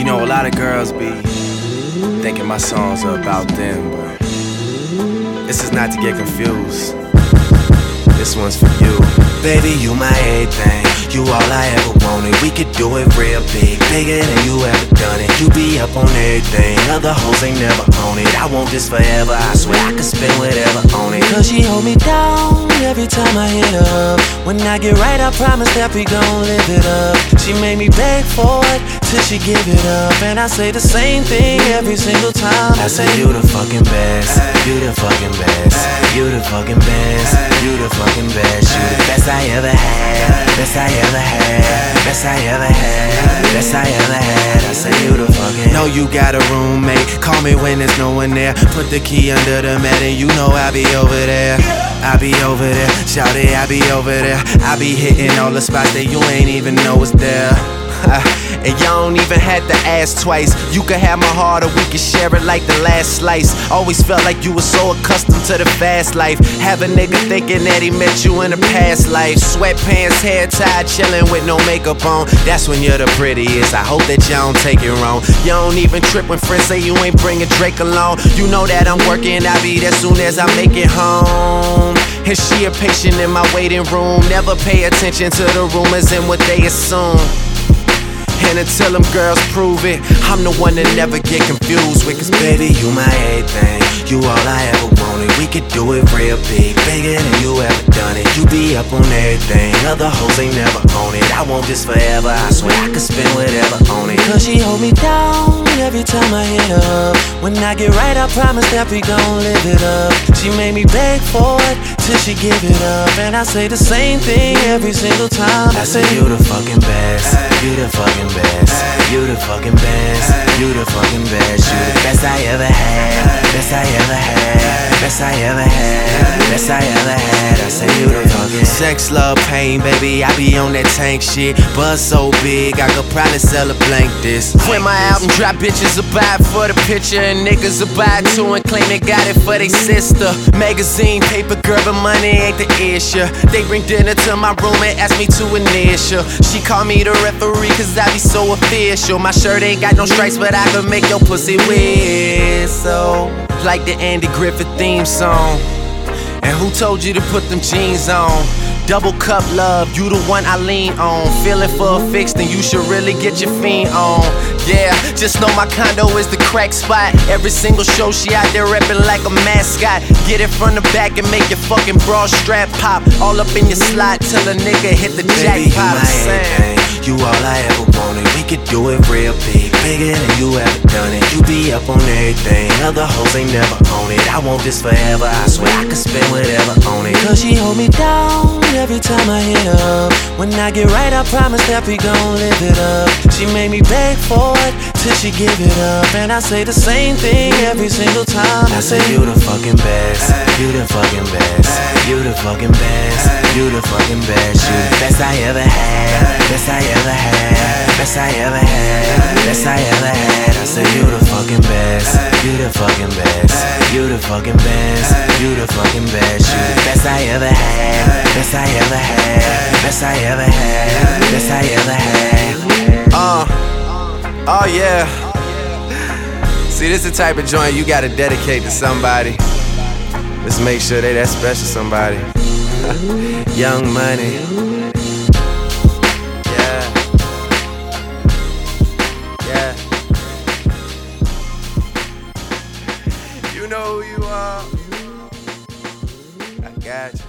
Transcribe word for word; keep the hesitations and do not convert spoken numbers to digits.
know, a lot of girls be thinking my songs are about them, but this is not to get confused. This one's for you. Baby, you my everything, you all I ever wanted. We could do it real big, bigger than you ever done it. You be up on everything, other hoes ain't never on it. I want this forever, I swear I could spend whatever on it. Cause she hold me down every time I hit her up. When I get right, I promise that we gon' live it up. She made me beg for it till she give it up, and I say the same thing every single time. I say you the fucking best, you the fucking best, you the fucking best, you the fucking best, you the best I ever had, best I ever had, best I ever had, best I ever had. I say you the fucking. Know you got a roommate, call me when there's no one there. Put the key under the mat and you know I'll be over there. I be over there, shout it, I be over there. I be hitting all the spots that you ain't even know was there. And y'all don't even have to ask twice. You can have my heart or we can share it like the last slice. Always felt like you were so accustomed to the fast life. Have a nigga thinking that he met you in a past life. Sweatpants, hair tied, chilling with no makeup on. That's when you're the prettiest. I hope that y'all don't take it wrong. You don't even trip when friends say you ain't bringing Drake along. You know that I'm working, I'll be there soon as I make it home. And she a patient in my waiting room. Never pay attention to the rumors and what they assume. And until them girls prove it, I'm the one that never get confused with. Cause baby, you my everything, you all I ever wanted. We could do it real big, bigger than you ever done it. You be up on everything, other hoes ain't never on it. I want this forever, I swear I could spend whatever on it. Cause she hold me down every time I hit her up. When I get right, I promise that we gon' live it up. She made me beg for it till she give it up, and I say the same thing every single time. I say you the fucking best, you the fucking best, you the fucking best, you the fucking best, you the best I ever had, best I ever had, best I ever had, best I ever had. I say you the fucking sex, love, pain, baby, I be on that tank shit. Buzz so big, I could probably sell a blank this. When my album drop, bitches will buy it for the picture, and niggas will buy it too and claim they got it for they sister. Magazine, paper, girl, but money ain't the issue. They bring dinner to my room and ask me to initial. She call me the referee cause I be so official. My shirt ain't got no stripes, but I can make your pussy whistle like the Andy Griffith theme song. And who told you to put them jeans on? Double cup love, you the one I lean on. Feeling for a fix, then you should really get your fiend on. Yeah, just know my condo is the crack spot. Every single show she out there reppin' like a mascot. Get it from the back and make your fucking bra strap pop. All up in your slot till a nigga hit the baby, jackpot. You my everything, you all I ever wanted. We could do it real big, bigger than you ever done it. You be up on everything, other hoes ain't never on it. I want this forever, I swear I could spend whatever on it. Cause she hold me down every time I hit her up. When I get right, I promise that we gon' live it up. She made me beg for it till she give it up, and I say the same thing every single time. I say you the fucking best, you the fucking best, you the fucking best, you the fucking best, you the best I ever had, best I ever had, best I ever had, best I ever had. I say you the fucking best, you the fucking best, you the fucking best, you the fucking best, you the best I ever had, best I ever had, best I ever had, best I ever had. Uh, oh yeah. See, this is the type of joint you gotta dedicate to somebody. Let's make sure they that special somebody. Young Money. Yeah. Yeah. You know who you are. I got you.